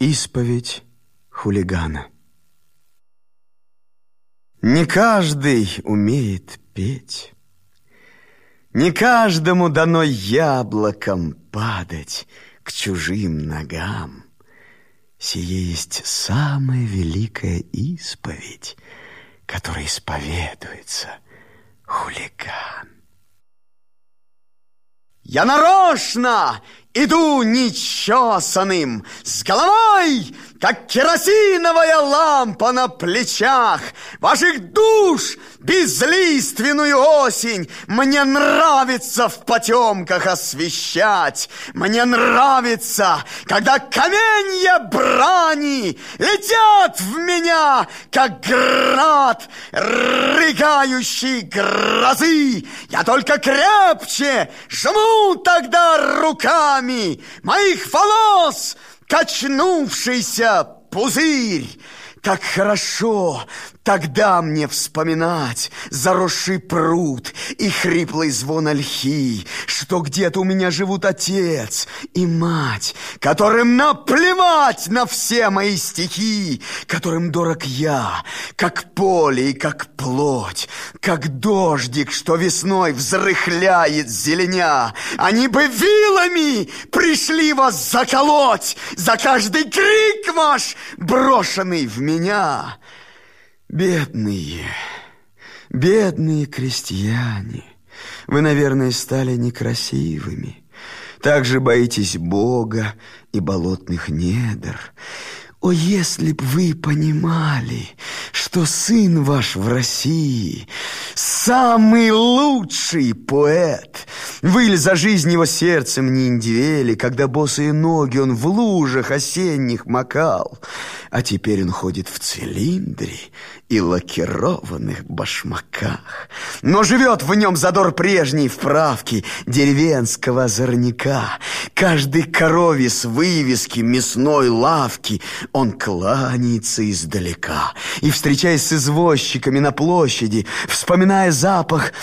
Исповедь хулигана. Не каждый умеет петь, не каждому дано яблоком падать к чужим ногам. Сие есть самая великая исповедь, которой исповедуется хулиган. Я нарочно иду нечесанным, с головой, как керосиновая лампа на плечах. Ваших душ безлиственную осень мне нравится в потемках освещать. Мне нравится, когда каменья брани летят в меня, как град рыгающей грозы. Я только крепче жму тогда руками моих волос качнувшийся пузырь. Как хорошо тогда мне вспоминать заросший пруд и хриплый звон ольхи, что где-то у меня живут отец и мать, которым наплевать на все мои стихи, которым дорог я, как поле и как плоть, как дождик, что весной взрыхляет зеленя. Они бы вилами пришли вас заколоть за каждый крик ваш, брошенный в меня. Бедные, бедные крестьяне, вы, наверное, стали некрасивыми. Также боитесь Бога и болотных недр. О, если б вы понимали, что сын ваш в России самый лучший поэт. Вы ли за жизнь его сердцем не индивели, когда босые ноги он в лужах осенних макал, а теперь он ходит в цилиндре и лакированных башмаках. Но живет в нем задор прежней вправки деревенского озорника. Каждой корове с вывески мясной лавки он кланяется издалека. И, встречаясь с извозчиками на площади, вспоминая запах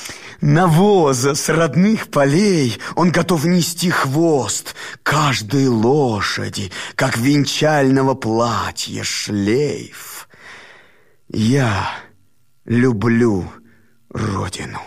навоза с родных полей, он готов нести хвост каждой лошади, как венчального платья шлейф. Я люблю Родину.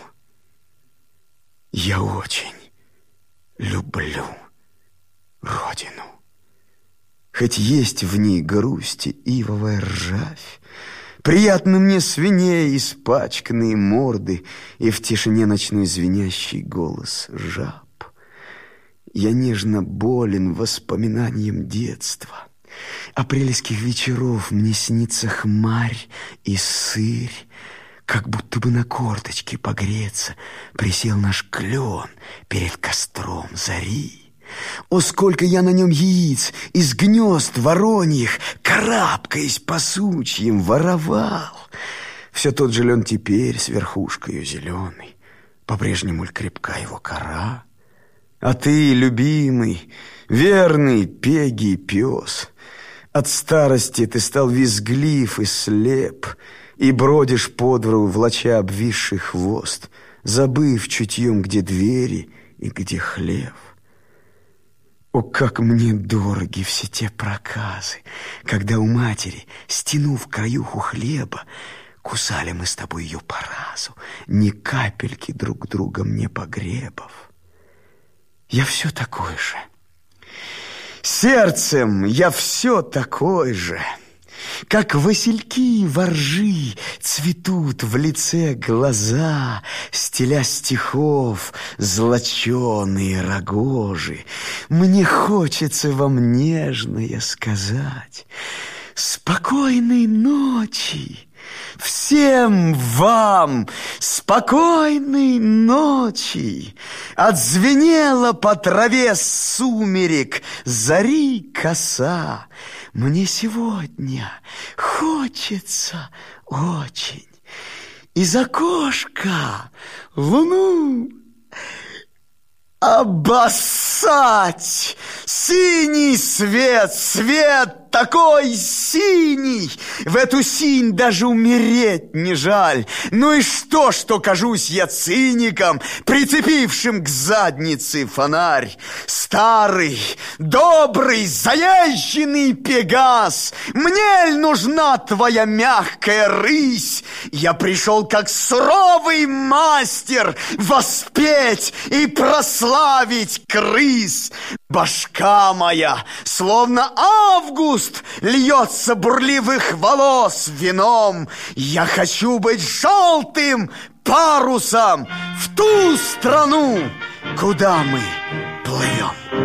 Я очень люблю Родину. Хоть есть в ней грусть и ивовая ржавь, приятно мне свиней испачканные морды и в тишине ночной звенящий голос жаб. Я нежно болен воспоминанием детства. Апрельских вечеров мне снится хмарь и сырь, как будто бы на корточке погреться присел наш клен перед костром зари. О, сколько я на нем яиц из гнезд вороньих, карабкаясь по сучьям, воровал. Все тот же лен теперь с верхушкою зеленой, по-прежнему ль крепка его кора? А ты, любимый, верный пегий пес, от старости ты стал визглив и слеп, и бродишь по двору, влача обвисший хвост, забыв чутьем, где двери и где хлев. О, как мне дороги все те проказы, когда у матери, стянув краюху хлеба, кусали мы с тобой ее по разу, ни капельки друг другом не погребав. Я все такой же. Сердцем я все такой же. Как васильки воржи цветут в лице глаза, стиля стихов золоченые рогожи. Мне хочется вам нежное сказать: спокойной ночи! Всем вам спокойной ночи! Отзвенела по траве сумерек зари коса. Мне сегодня хочется очень из окошка луну обоссать. Синий свет, свет такой синий! В эту синь даже умереть не жаль. Ну и что кажусь я циником, прицепившим к заднице фонарь? Старый, добрый, заезженный Пегас, мне ль нужна твоя мягкая рысь? Я пришел как суровый мастер воспеть и прославить крыс. Башка моя, словно август, льется бурливых волос вином. Я хочу быть желтым парусом в ту страну, куда мы плывем.